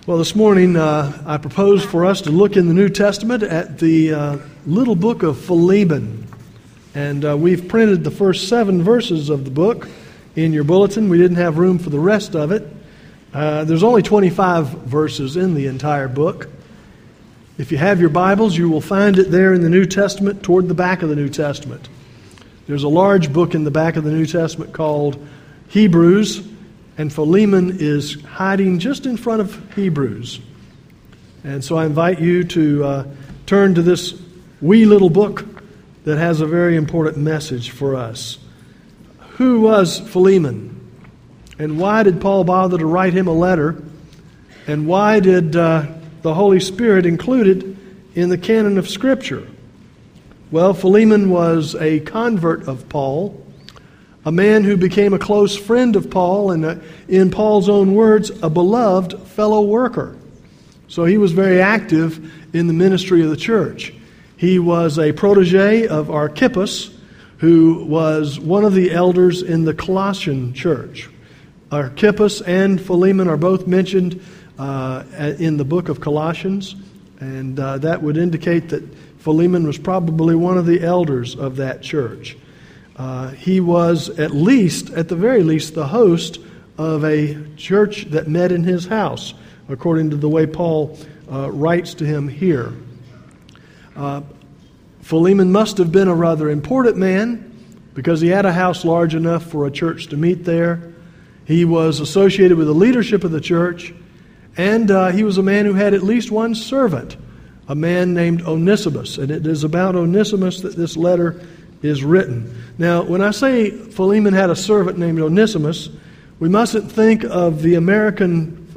Well, this morning I propose for us to look in the New Testament at the little book of Philemon. And we've printed the first 7 verses of the book in your bulletin. We didn't have room for the rest of it. There's only 25 verses in the entire book. If you have your Bibles, you will find it there in the New Testament toward the back of the New Testament. There's a large book in the back of the New Testament called Hebrews, and Philemon is hiding just in front of Hebrews. And so I invite you to turn to this wee little book that has a very important message for us. Who was Philemon? And why did Paul bother to write him a letter? And why did the Holy Spirit include it in the canon of Scripture? Well, Philemon was a convert of Paul, a man who became a close friend of Paul, and in Paul's own words, a beloved fellow worker. So he was very active in the ministry of the church. He was a protege of Archippus, who was one of the elders in the Colossian church. Archippus and Philemon are both mentioned in the book of Colossians, and that would indicate that Philemon was probably one of the elders of that church. He was at the very least, the host of a church that met in his house, according to the way Paul writes to him here. Philemon must have been a rather important man because he had a house large enough for a church to meet there. He was associated with the leadership of the church, and he was a man who had at least one servant, a man named Onesimus. And it is about Onesimus that this letter is written. Now, when I say Philemon had a servant named Onesimus, we mustn't think of the American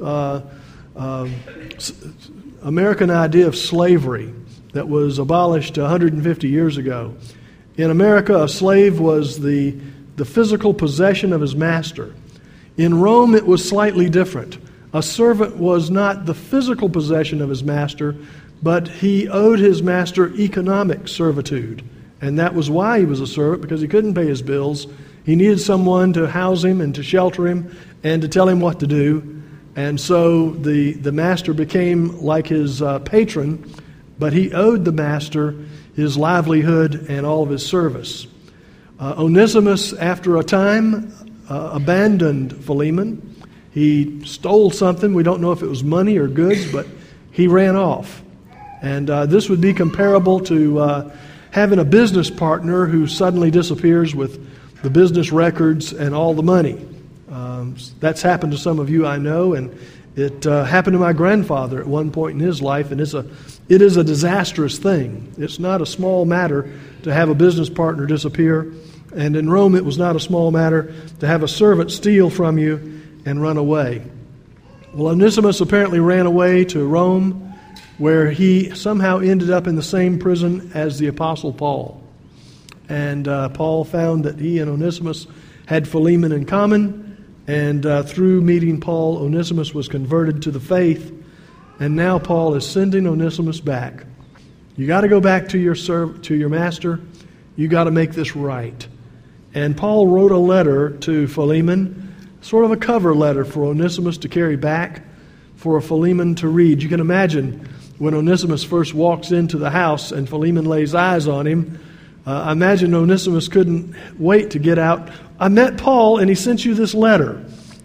idea of slavery that was abolished 150 years ago. In America, a slave was the physical possession of his master. In Rome, it was slightly different. A servant was not the physical possession of his master, but he owed his master economic servitude. And that was why he was a servant, because he couldn't pay his bills. He needed someone to house him and to shelter him and to tell him what to do. And so the master became like his patron, but he owed the master his livelihood and all of his service. Onesimus, after a time, abandoned Philemon. He stole something. We don't know if it was money or goods, but he ran off. And this would be comparable to having a business partner who suddenly disappears with the business records and all the money. That's happened to some of you I know, and it happened to my grandfather at one point in his life, and it is a disastrous thing. It's not a small matter to have a business partner disappear, and in Rome it was not a small matter to have a servant steal from you and run away. Well, Onesimus apparently ran away to Rome, where he somehow ended up in the same prison as the Apostle Paul. And Paul found that he and Onesimus had Philemon in common, and through meeting Paul, Onesimus was converted to the faith, and now Paul is sending Onesimus back. You got to go back to your master. You got to make this right. And Paul wrote a letter to Philemon, sort of a cover letter for Onesimus to carry back, for Philemon to read. You can imagine when Onesimus first walks into the house and Philemon lays eyes on him, I imagine Onesimus couldn't wait to get out. I met Paul and he sent you this letter.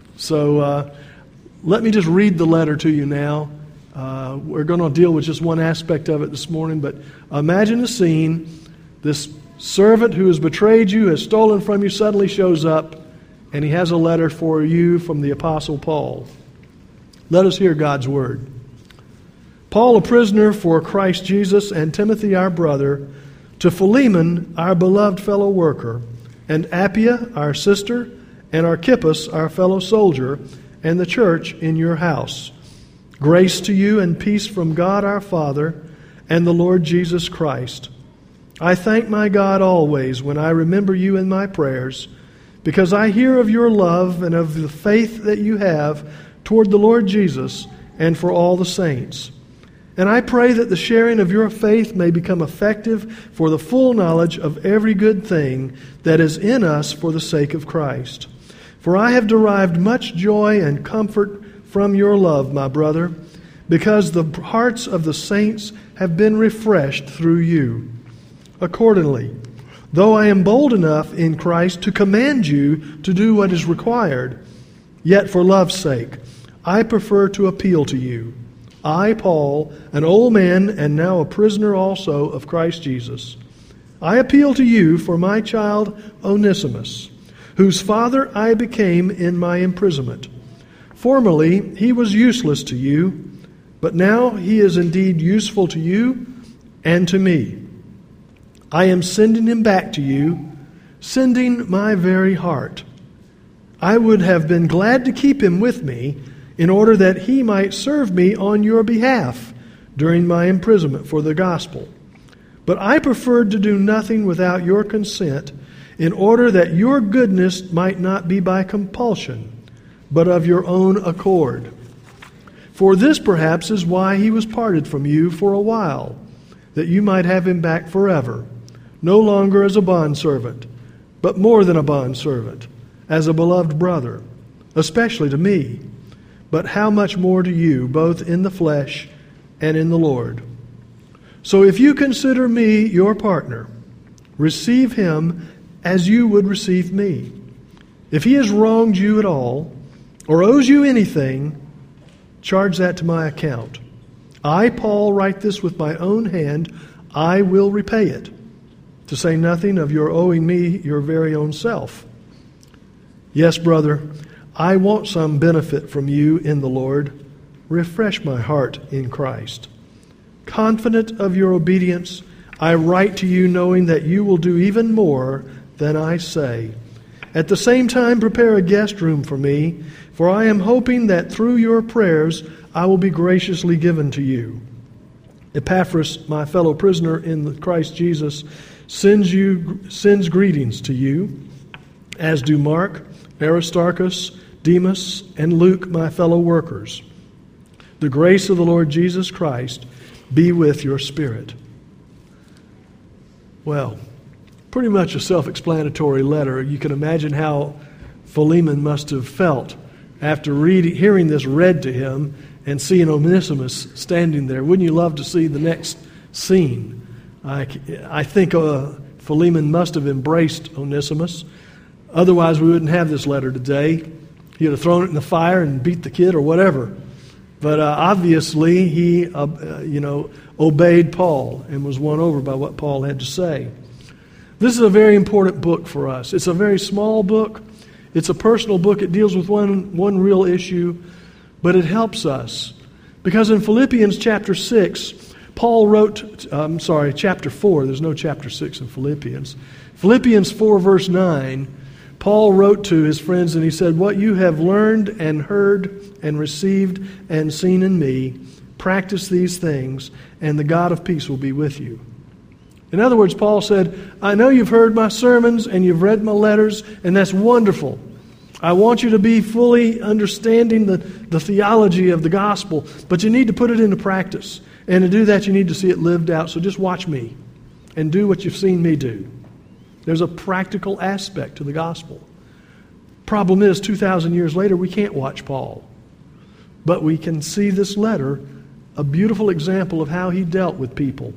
So let me just read the letter to you now. We're going to deal with just one aspect of it this morning, but imagine a scene. This servant who has betrayed you, has stolen from you, suddenly shows up, and he has a letter for you from the Apostle Paul. Let us hear God's word. Paul, a prisoner for Christ Jesus, and Timothy, our brother, to Philemon, our beloved fellow worker, and Appia, our sister, and Archippus, our fellow soldier, and the church in your house. Grace to you and peace from God our Father and the Lord Jesus Christ. I thank my God always when I remember you in my prayers, because I hear of your love and of the faith that you have toward the Lord Jesus and for all the saints. And I pray that the sharing of your faith may become effective for the full knowledge of every good thing that is in us for the sake of Christ. For I have derived much joy and comfort from your love, my brother, because the hearts of the saints have been refreshed through you. Accordingly, though I am bold enough in Christ to command you to do what is required, yet for love's sake, I prefer to appeal to you. I, Paul, an old man and now a prisoner also of Christ Jesus, I appeal to you for my child Onesimus, whose father I became in my imprisonment. Formerly he was useless to you, but now he is indeed useful to you and to me. I am sending him back to you, sending my very heart. I would have been glad to keep him with me in order that he might serve me on your behalf during my imprisonment for the gospel. But I preferred to do nothing without your consent, in order that your goodness might not be by compulsion, but of your own accord. For this perhaps is why he was parted from you for a while, that you might have him back forever, no longer as a bondservant, but more than a bondservant, as a beloved brother, especially to me, but how much more to you, both in the flesh and in the Lord. So if you consider me your partner, receive him as you would receive me. If he has wronged you at all, or owes you anything, charge that to my account. I, Paul, write this with my own hand. I will repay it, to say nothing of your owing me your very own self. Yes, brother, I want some benefit from you in the Lord. Refresh my heart in Christ. Confident of your obedience, I write to you knowing that you will do even more than I say. At the same time, prepare a guest room for me, for I am hoping that through your prayers I will be graciously given to you. Epaphras, my fellow prisoner in Christ Jesus, sends greetings to you, as do Mark, Aristarchus, Demas, and Luke, my fellow workers. The grace of the Lord Jesus Christ be with your spirit. Well, pretty much a self-explanatory letter. You can imagine how Philemon must have felt after hearing this read to him and seeing Onesimus standing there. Wouldn't you love to see the next scene? I think Philemon must have embraced Onesimus. Otherwise, we wouldn't have this letter today. He would have thrown it in the fire and beat the kid or whatever. But obviously, he obeyed Paul and was won over by what Paul had to say. This is a very important book for us. It's a very small book. It's a personal book. It deals with one real issue, but it helps us. Because in Philippians chapter 6, Paul wrote, chapter 4, there's no chapter 6 in Philippians. Philippians 4 verse 9, Paul wrote to his friends and he said, what you have learned and heard and received and seen in me, practice these things, and the God of peace will be with you. In other words, Paul said, I know you've heard my sermons and you've read my letters, and that's wonderful. I want you to be fully understanding the theology of the gospel, but you need to put it into practice. And to do that, you need to see it lived out. So just watch me and do what you've seen me do. There's a practical aspect to the gospel. Problem is, 2,000 years later, we can't watch Paul. But we can see this letter, a beautiful example of how he dealt with people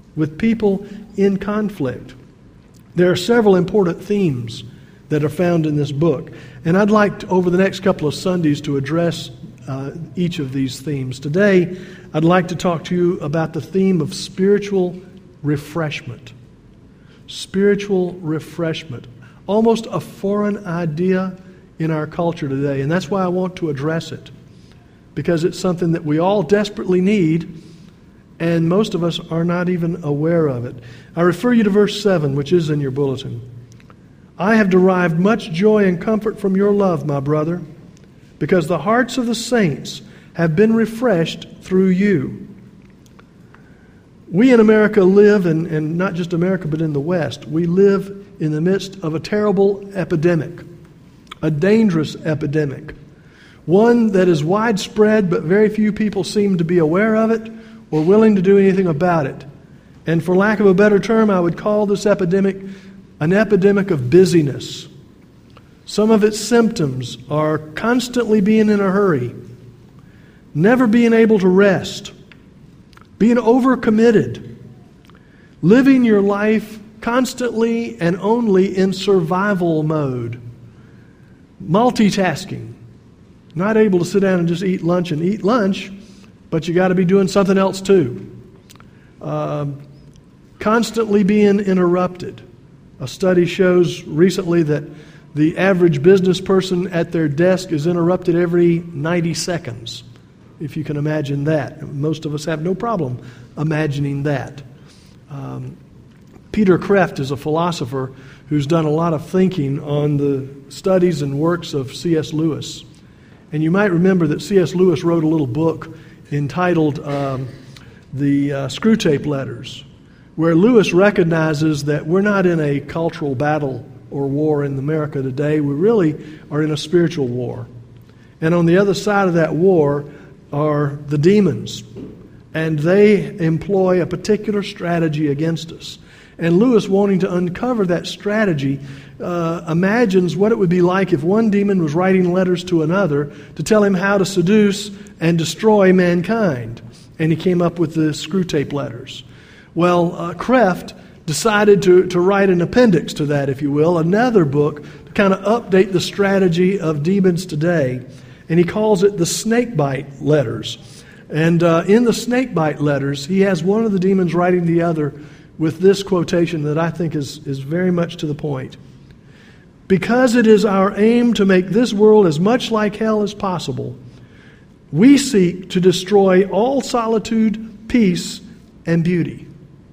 in conflict. There are several important themes that are found in this book. And I'd like to, over the next couple of Sundays, to address each of these themes. Today, I'd like to talk to you about the theme of spiritual refreshment. Spiritual refreshment. Almost a foreign idea in our culture today. And that's why I want to address it. Because it's something that we all desperately need, and most of us are not even aware of it. I refer you to verse 7, which is in your bulletin. I have derived much joy and comfort from your love, my brother, because the hearts of the saints have been refreshed through you. We in America live, and not just America, but in the West, we live in the midst of a terrible epidemic, a dangerous epidemic, one that is widespread, but very few people seem to be aware of it or willing to do anything about it. And for lack of a better term, I would call this epidemic an epidemic of busyness. Some of its symptoms are constantly being in a hurry, never being able to rest, being overcommitted, living your life constantly and only in survival mode, multitasking, not able to sit down and just eat lunch, but you got to be doing something else too. Constantly being interrupted. A study shows recently that the average business person at their desk is interrupted every 90 seconds, if you can imagine that. Most of us have no problem imagining that. Peter Kreeft is a philosopher who's done a lot of thinking on the studies and works of C.S. Lewis. And you might remember that C.S. Lewis wrote a little book entitled The Screwtape Letters, where Lewis recognizes that we're not in a cultural battle or war in America today. We really are in a spiritual war. And on the other side of that war are the demons. And they employ a particular strategy against us. And Lewis, wanting to uncover that strategy, imagines what it would be like if one demon was writing letters to another to tell him how to seduce and destroy mankind. And he came up with the Screwtape Letters. Well, Kreeft decided to write an appendix to that, if you will, another book to kind of update the strategy of demons today. And he calls it the Snakebite Letters. And in the Snakebite Letters, he has one of the demons writing the other with this quotation that I think is very much to the point. Because it is our aim to make this world as much like hell as possible, we seek to destroy all solitude, peace, and beauty.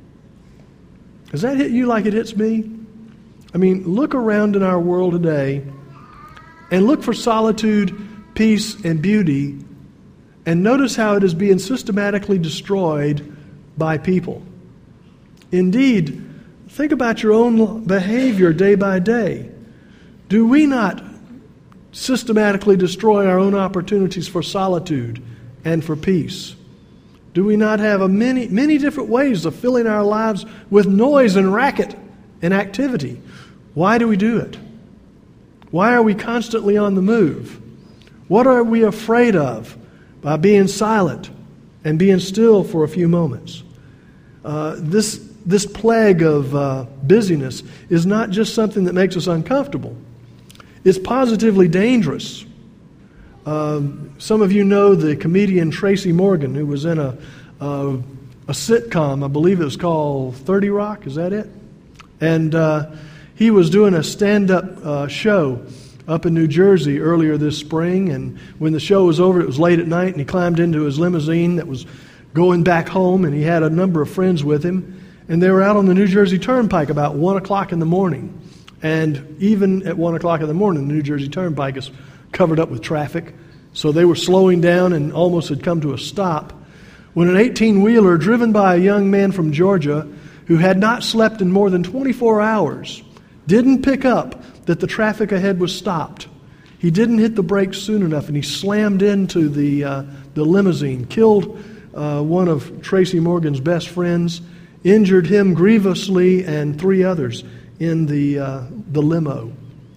Does that hit you like it hits me? I mean, look around in our world today and look for solitude, peace, and beauty, and notice how it is being systematically destroyed by people. Indeed, think about your own behavior day by day. Do we not systematically destroy our own opportunities for solitude and for peace? Do we not have many different ways of filling our lives with noise and racket and activity? Why do we do it? Why are we constantly on the move? What are we afraid of by being silent and being still for a few moments? This plague of busyness is not just something that makes us uncomfortable. It's positively dangerous. Some of you know the comedian Tracy Morgan, who was in a sitcom, I believe it was called 30 Rock, is that it? And he was doing a stand-up show up in New Jersey earlier this spring, and when the show was over, it was late at night, and he climbed into his limousine that was going back home, and he had a number of friends with him, and they were out on the New Jersey Turnpike about 1 o'clock in the morning. And even at 1 o'clock in the morning, the New Jersey Turnpike is covered up with traffic. So they were slowing down and almost had come to a stop when an 18-wheeler driven by a young man from Georgia who had not slept in more than 24 hours didn't pick up that the traffic ahead was stopped. He didn't hit the brakes soon enough, and he slammed into the limousine, killed one of Tracy Morgan's best friends, injured him grievously, and 3 others in the limo.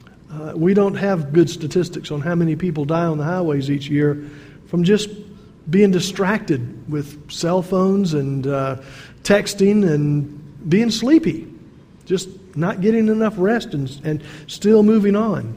We don't have good statistics on how many people die on the highways each year from just being distracted with cell phones and texting and being sleepy, just not getting enough rest and still moving on.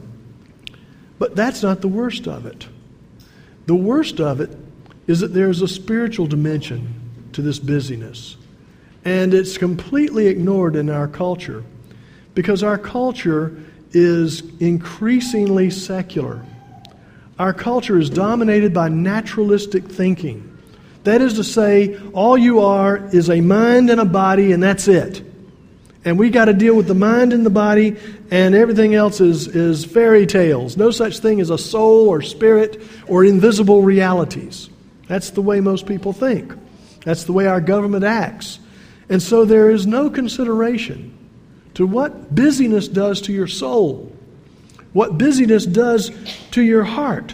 But that's not the worst of it. The worst of it is that there's a spiritual dimension to this busyness. And it's completely ignored in our culture because our culture is increasingly secular. Our culture is dominated by naturalistic thinking. That is to say, all you are is a mind and a body, and that's it. And we got to deal with the mind and the body, and everything else is fairy tales. No such thing as a soul or spirit or invisible realities. That's the way most people think. That's the way our government acts. And so there is no consideration to what busyness does to your soul, what busyness does to your heart.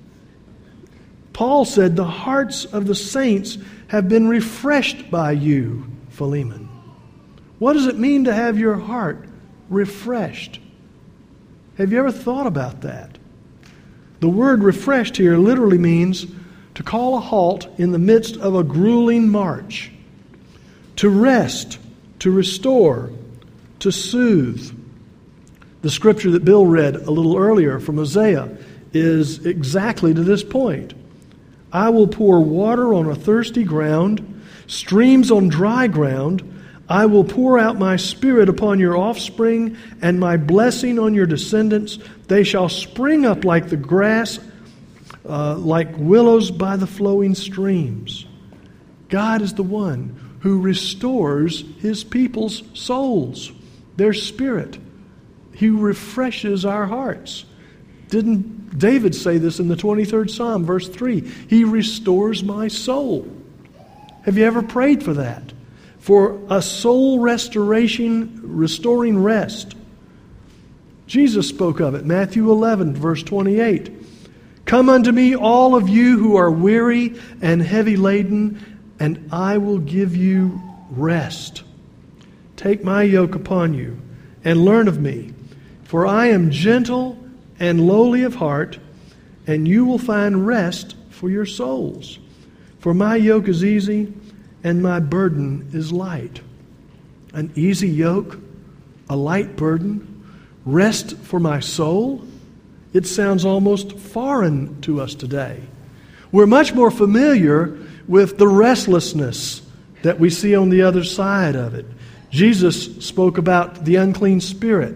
Paul said, the hearts of the saints have been refreshed by you, Philemon. What does it mean to have your heart refreshed? Have you ever thought about that? The word refreshed here literally means to call a halt in the midst of a grueling march, to rest, to restore, to soothe. The scripture that Bill read a little earlier from Isaiah is exactly to this point. I will pour water on a thirsty ground, streams on dry ground. I will pour out my Spirit upon your offspring and my blessing on your descendants. They shall spring up like the grass, like willows by the flowing streams. God is the one who restores His people's souls, their spirit. He refreshes our hearts. Didn't David say this in the 23rd Psalm, verse 3? He restores my soul. Have you ever prayed for that? For a soul restoring rest. Jesus spoke of it, Matthew 11, verse 28. Come unto me, all of you who are weary and heavy laden, and I will give you rest. Take my yoke upon you and learn of me, for I am gentle and lowly of heart, and you will find rest for your souls. For my yoke is easy and my burden is light. An easy yoke, a light burden, rest for my soul. It sounds almost foreign to us today. We're much more familiar with the restlessness that we see on the other side of it. Jesus spoke about the unclean spirit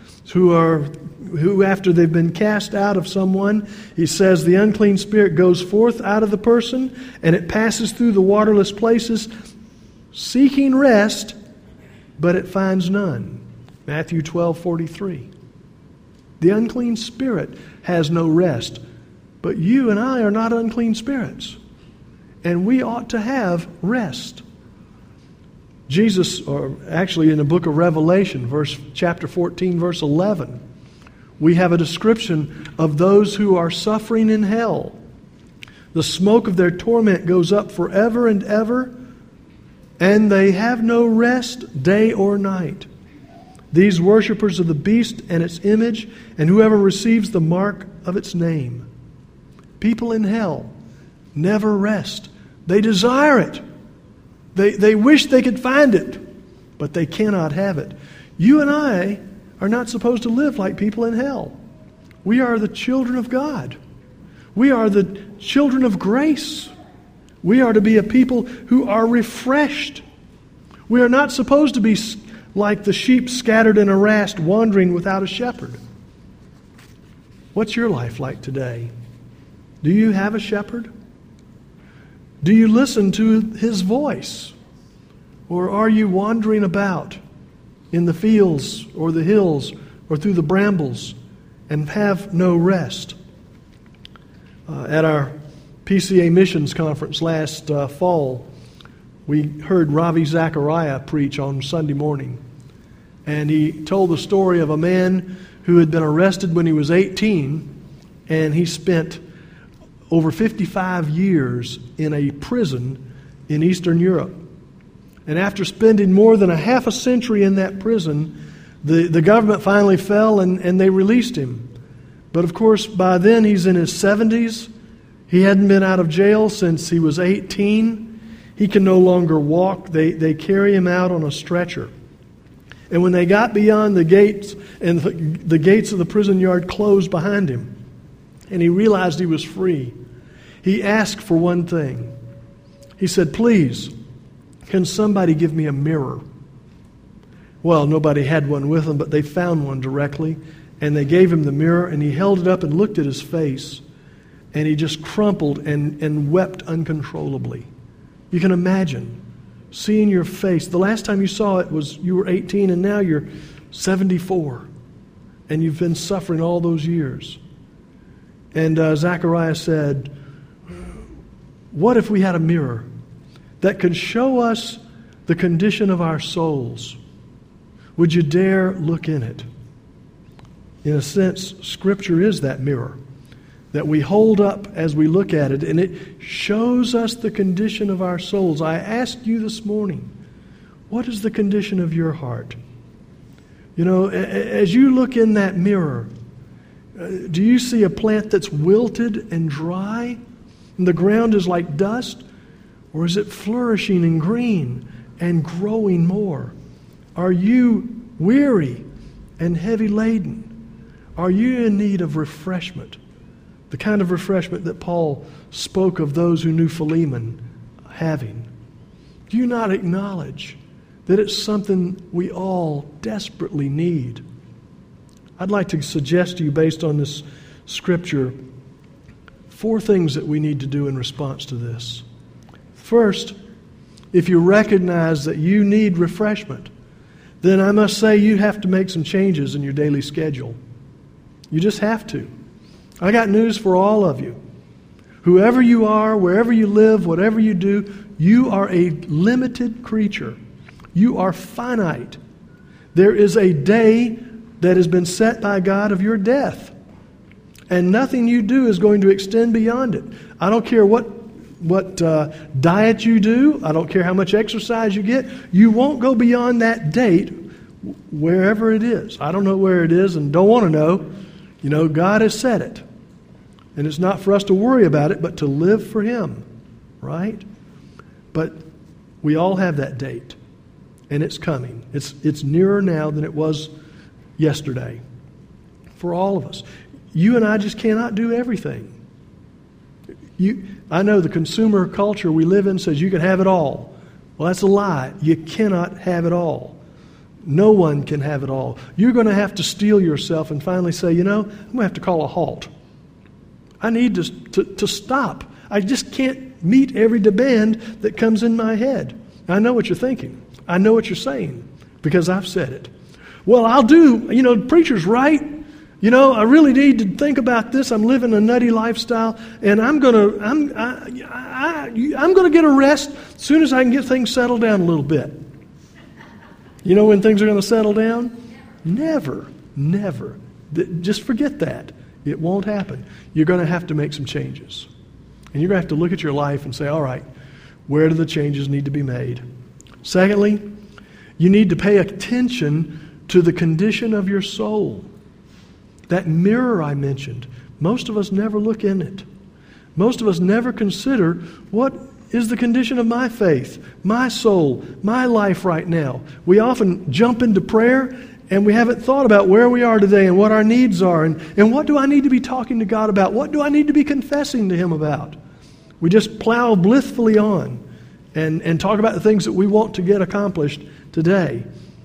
who after they've been cast out of someone, He says the unclean spirit goes forth out of the person and it passes through the waterless places seeking rest, but it finds none. Matthew 12:43. The unclean spirit has no rest, but you and I are not unclean spirits, and we ought to have rest. Jesus, or actually in the book of Revelation, chapter 14, verse 11, we have a description of those who are suffering in hell. The smoke of their torment goes up forever and ever, and they have no rest day or night. These worshipers of the beast and its image, and whoever receives the mark of its name. People in hell never rest. They desire it. They wish they could find it, but they cannot have it. You and I are not supposed to live like people in hell. We are the children of God. We are the children of grace. We are to be a people who are refreshed. We are not supposed to be like the sheep scattered in a rast, wandering without a shepherd. What's your life like today? Do you have a shepherd? Do you listen to His voice? Or are you wandering about in the fields or the hills or through the brambles and have no rest? At our PCA Missions Conference last fall, we heard Ravi Zachariah preach on Sunday morning. And he told the story of a man who had been arrested when he was 18, and he spent over 55 years in a prison in Eastern Europe. And after spending more than a half a century in that prison, the government finally fell and they released him. But of course, by then he's in his 70s. He hadn't been out of jail since he was 18. He can no longer walk. They carry him out on a stretcher. And when they got beyond the gates, and the gates of the prison yard closed behind him, and he realized he was free, he asked for one thing. He said, "Please, can somebody give me a mirror?" Well, nobody had one with them, but they found one directly, and they gave him the mirror, and he held it up and looked at his face, and he just crumpled and wept uncontrollably. You can imagine seeing your face. The last time you saw it was you were 18, and now you're 74, and you've been suffering all those years. And Zachariah said, what if we had a mirror that could show us the condition of our souls? Would you dare look in it? In a sense, Scripture is that mirror that we hold up as we look at it, and it shows us the condition of our souls. I asked you this morning, what is the condition of your heart? You know, as you look in that mirror, do you see a plant that's wilted and dry? and the ground is like dust? Or is it flourishing and green and growing more? Are you weary and heavy laden? Are you in need of refreshment? The kind of refreshment that Paul spoke of those who knew Philemon having. Do you not acknowledge that it's something we all desperately need? I'd like to suggest to you, based on this scripture, 4 things that we need to do in response to this. First, if you recognize that you need refreshment, then I must say you have to make some changes in your daily schedule. You just have to. I got news for all of you. Whoever you are, wherever you live, whatever you do, you are a limited creature. You are finite. There is a day that has been set by God of your death. And nothing you do is going to extend beyond it. I don't care what diet you do. I don't care how much exercise you get. You won't go beyond that date wherever it is. I don't know where it is and don't want to know. You know, God has said it. And it's not for us to worry about it, but to live for Him, right? But we all have that date, and it's coming. It's nearer now than it was yesterday for all of us. You and I just cannot do everything. I know the consumer culture we live in says you can have it all. Well, that's a lie. You cannot have it all. No one can have it all. You're going to have to steel yourself and finally say, you know, I'm going to have to call a halt. I need to stop. I just can't meet every demand that comes in my head. I know what you're thinking. I know what you're saying because I've said it. Well, I'll do, you know, the preacher's right. You know, I really need to think about this. I'm living a nutty lifestyle, and I'm going to get a rest as soon as I can get things settled down a little bit. You know when things are going to settle down? Never. Just forget that. It won't happen. You're going to have to make some changes. And you're going to have to look at your life and say, all right, where do the changes need to be made? Secondly, you need to pay attention to the condition of your soul. That mirror I mentioned, most of us never look in it. Most of us never consider what is the condition of my faith, my soul, my life right now. We often jump into prayer and we haven't thought about where we are today and what our needs are and what do I need to be talking to God about? What do I need to be confessing to Him about? We just plow blissfully on and talk about the things that we want to get accomplished today.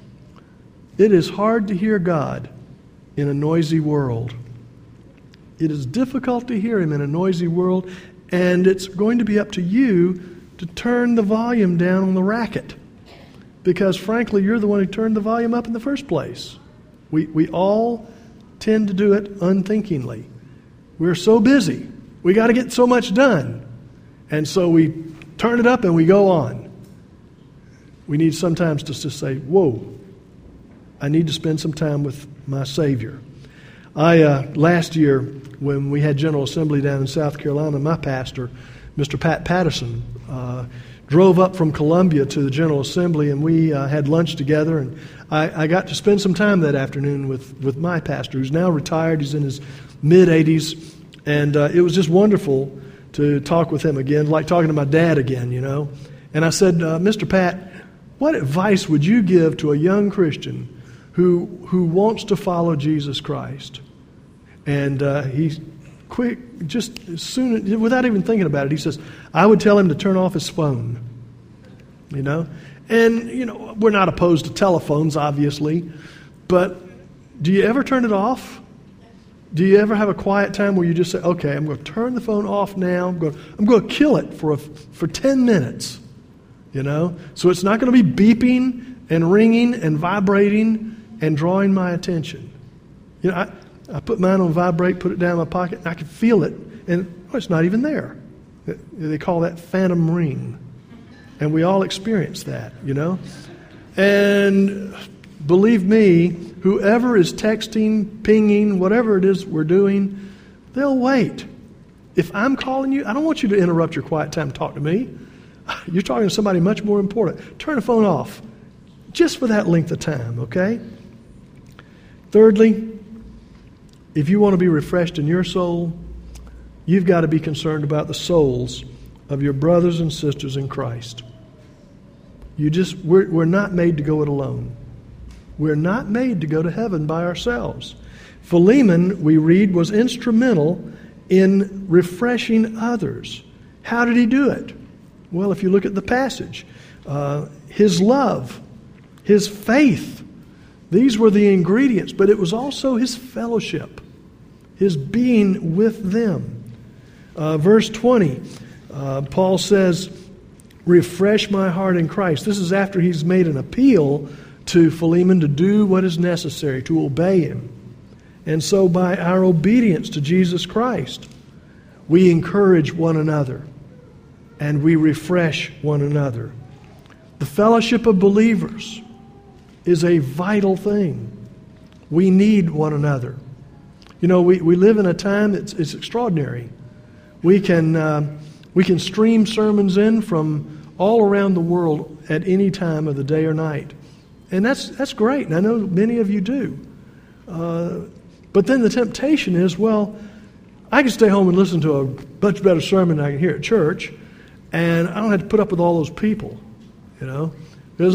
It is hard to hear God in a noisy world. It is difficult to hear Him in a noisy world, and it's going to be up to you to turn the volume down on the racket. Because frankly, you're the one who turned the volume up in the first place. We all tend to do it unthinkingly. We're so busy. We got to get so much done. And so we turn it up and we go on. We need sometimes to just say, whoa, I need to spend some time with my Savior. Last year, when we had General Assembly down in South Carolina, my pastor, Mr. Pat Patterson, drove up from Columbia to the General Assembly, and we had lunch together. And I got to spend some time that afternoon with my pastor, who's now retired. He's in his mid-80s, and it was just wonderful to talk with him again, like talking to my dad again, you know. And I said, Mr. Pat, what advice would you give to a young Christian who wants to follow Jesus Christ? And he quick, just as soon, without even thinking about it, he says, I would tell him to turn off his phone. You know? And, you know, we're not opposed to telephones, obviously, but do you ever turn it off? Do you ever have a quiet time where you just say, okay, I'm going to turn the phone off now. I'm going to kill it for 10 minutes, you know? So it's not going to be beeping and ringing and vibrating and drawing my attention. You know, I put mine on vibrate, put it down in my pocket, and I can feel it, and it's not even there. They call that phantom ring. And we all experience that, you know. And believe me, whoever is texting, pinging, whatever it is we're doing, they'll wait. If I'm calling you, I don't want you to interrupt your quiet time to talk to me. You're talking to somebody much more important. Turn the phone off just for that length of time, okay? Thirdly, if you want to be refreshed in your soul, you've got to be concerned about the souls of your brothers and sisters in Christ. We're not made to go it alone. We're not made to go to heaven by ourselves. Philemon, we read, was instrumental in refreshing others. How did he do it? Well, if you look at the passage, his love, his faith, these were the ingredients, but it was also his fellowship, his being with them. Verse 20, Paul says, refresh my heart in Christ. This is after he's made an appeal to Philemon to do what is necessary, to obey him. And so by our obedience to Jesus Christ, we encourage one another and we refresh one another. The fellowship of believers is a vital thing. We need one another. You know, we live in a time that's it's extraordinary. We can stream sermons in from all around the world at any time of the day or night. And that's great, and I know many of you do. But then the temptation is, well, I can stay home and listen to a much better sermon than I can hear at church, and I don't have to put up with all those people, you know. Because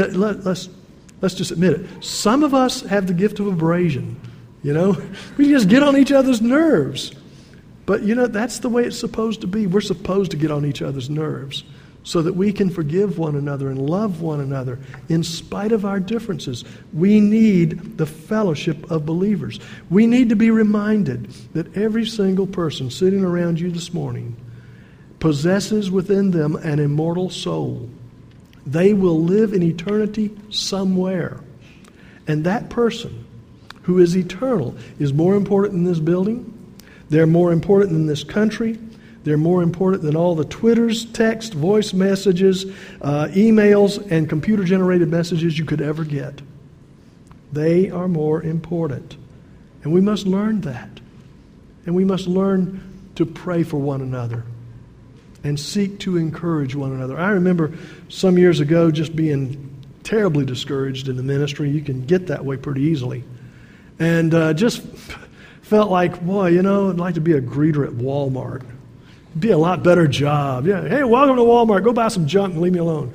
let's just admit it. Some of us have the gift of abrasion, you know. We just get on each other's nerves. But, you know, that's the way it's supposed to be. We're supposed to get on each other's nerves so that we can forgive one another and love one another in spite of our differences. We need the fellowship of believers. We need to be reminded that every single person sitting around you this morning possesses within them an immortal soul. They will live in eternity somewhere. And that person who is eternal is more important than this building. They're more important than this country. They're more important than all the Twitters, text, voice messages, emails, and computer-generated messages you could ever get. They are more important. And we must learn that. And we must learn to pray for one another and seek to encourage one another. I remember some years ago just being terribly discouraged in the ministry. You can get that way pretty easily. And just felt like, boy, you know, I'd like to be a greeter at Walmart. Be a lot better job. Yeah, hey, welcome to Walmart. Go buy some junk and leave me alone.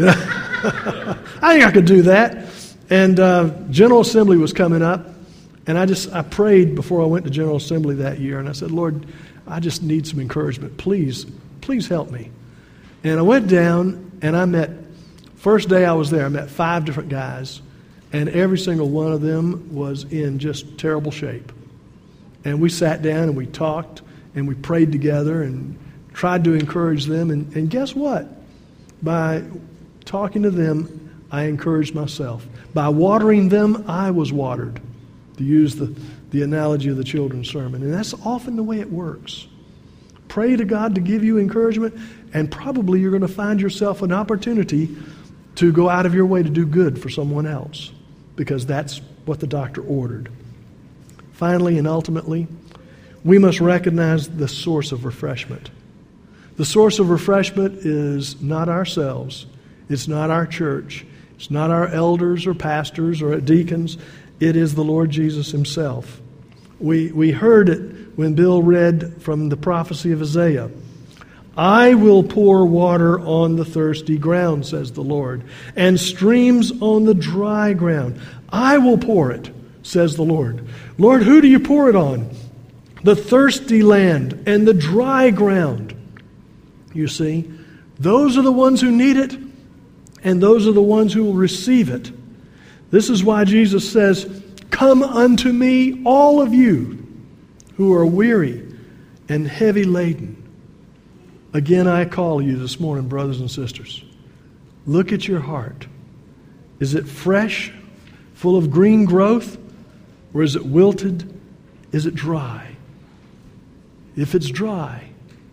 I think I could do that. And General Assembly was coming up, and I prayed before I went to General Assembly that year, and I said, Lord, I just need some encouragement. Please help me. And I went down, and first day I was there, I met 5 different guys, and every single one of them was in just terrible shape. And we sat down and we talked, and we prayed together and tried to encourage them. And guess what? By talking to them, I encouraged myself. By watering them, I was watered, to use the analogy of the children's sermon. And that's often the way it works. Pray to God to give you encouragement, and probably you're going to find yourself an opportunity to go out of your way to do good for someone else, because that's what the doctor ordered. Finally and ultimately, we must recognize the source of refreshment. The source of refreshment is not ourselves. It's not our church. It's not our elders or pastors or deacons. It is the Lord Jesus himself. We heard it when Bill read from the prophecy of Isaiah. I will pour water on the thirsty ground, says the Lord, and streams on the dry ground. I will pour it, says the Lord. Lord, who do you pour it on? The thirsty land and the dry ground. You see, those are the ones who need it, and those are the ones who will receive it. This is why Jesus says, come unto me, all of you who are weary and heavy laden. Again, I call you this morning, brothers and sisters. Look at your heart. Is it fresh, full of green growth, or is it wilted? Is it dry? If it's dry,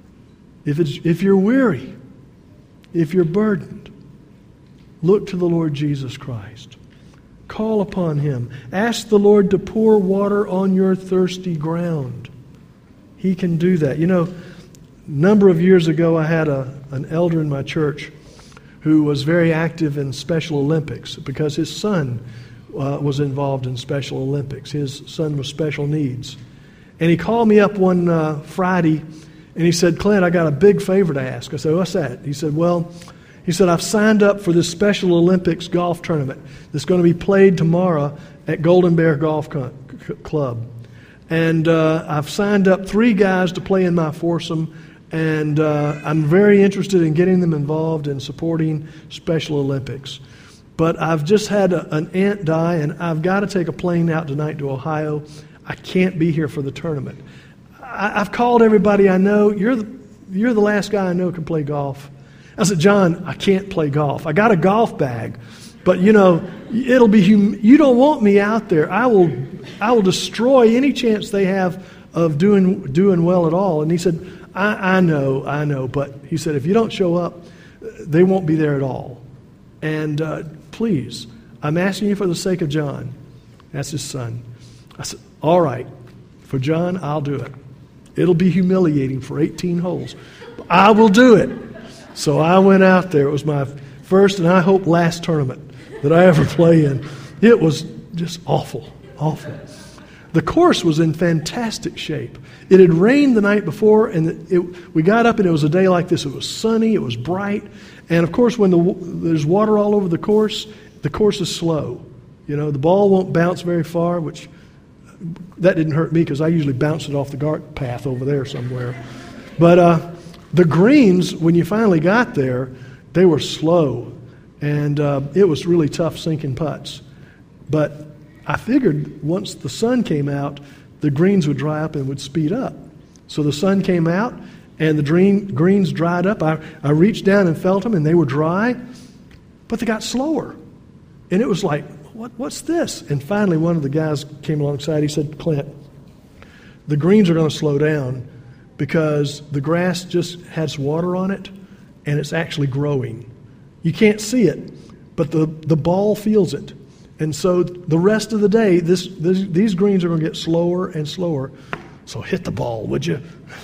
if you're weary, if you're burdened, look to the Lord Jesus Christ. Call upon him. Ask the Lord to pour water on your thirsty ground. He can do that. You know, a number of years ago, I had an elder in my church who was very active in Special Olympics because his son was involved in Special Olympics. His son was special needs. And he called me up one Friday, and he said, Clint, I got a big favor to ask. I said, what's that? He said, I've signed up for this Special Olympics golf tournament that's going to be played tomorrow at Golden Bear Golf Club. And I've signed up 3 guys to play in my foursome, and I'm very interested in getting them involved in supporting Special Olympics. But I've just had an aunt die, and I've got to take a plane out tonight to Ohio. I can't be here for the tournament. I've called everybody I know. You're the last guy I know can play golf. I said, John, I can't play golf. I got a golf bag, but it'll be you don't want me out there. I will destroy any chance they have of doing well at all. And he said, I know, but he said, if you don't show up, they won't be there at all. And please, I'm asking you for the sake of John. That's his son. I said, all right, for John, I'll do it. It'll be humiliating for 18 holes, but I will do it. So I went out there. It was my first and I hope last tournament that I ever play in. It was just awful. The course was in fantastic shape. It had rained the night before, and we got up, and it was a day like this. It was sunny. It was bright. And, of course, when there's water all over the course is slow. The ball won't bounce very far, which that didn't hurt me because I usually bounce it off the cart path over there somewhere. But the greens, when you finally got there, they were slow, and it was really tough sinking putts. But I figured once the sun came out, the greens would dry up and would speed up. So the sun came out, and the greens dried up. I reached down and felt them, and they were dry, but they got slower. And it was like, what's this? And finally, one of the guys came alongside. He said, Clint, the greens are going to slow down because the grass just has water on it, and it's actually growing. You can't see it, but the ball feels it. And so the rest of the day, these greens are going to get slower and slower. So hit the ball, would you?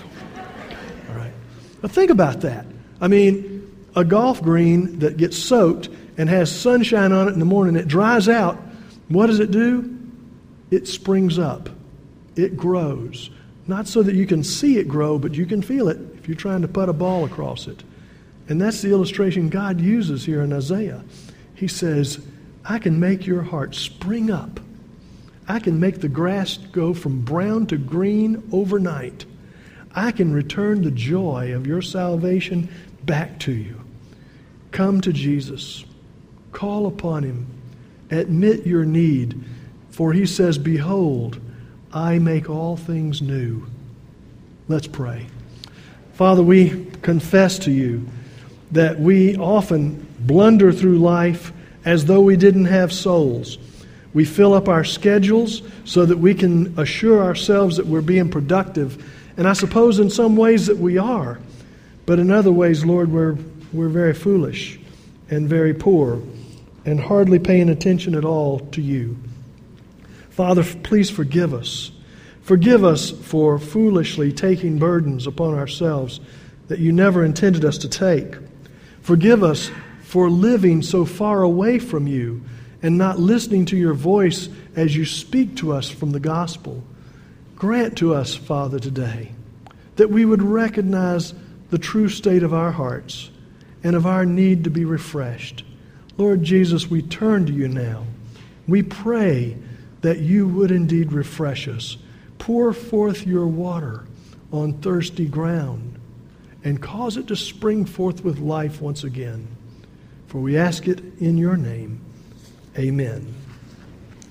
All right. Now think about that. I mean, a golf green that gets soaked and has sunshine on it in the morning, it dries out. What does it do? It springs up. It grows. Not so that you can see it grow, but you can feel it if you're trying to put a ball across it. And that's the illustration God uses here in Isaiah. He says, I can make your heart spring up. I can make the grass go from brown to green overnight. I can return the joy of your salvation back to you. Come to Jesus. Call upon him. Admit your need. For he says, behold, I make all things new. Let's pray. Father, we confess to you that we often blunder through life as though we didn't have souls. We fill up our schedules so that we can assure ourselves that we're being productive. And I suppose in some ways that we are. But in other ways, Lord, we're very foolish and very poor and hardly paying attention at all to you. Father, please forgive us. Forgive us for foolishly taking burdens upon ourselves that you never intended us to take. Forgive us for living so far away from you and not listening to your voice as you speak to us from the gospel. Grant to us, Father, today that we would recognize the true state of our hearts and of our need to be refreshed. Lord Jesus, we turn to you now. We pray that you would indeed refresh us. Pour forth your water on thirsty ground and cause it to spring forth with life once again. For we ask it in your name. Amen.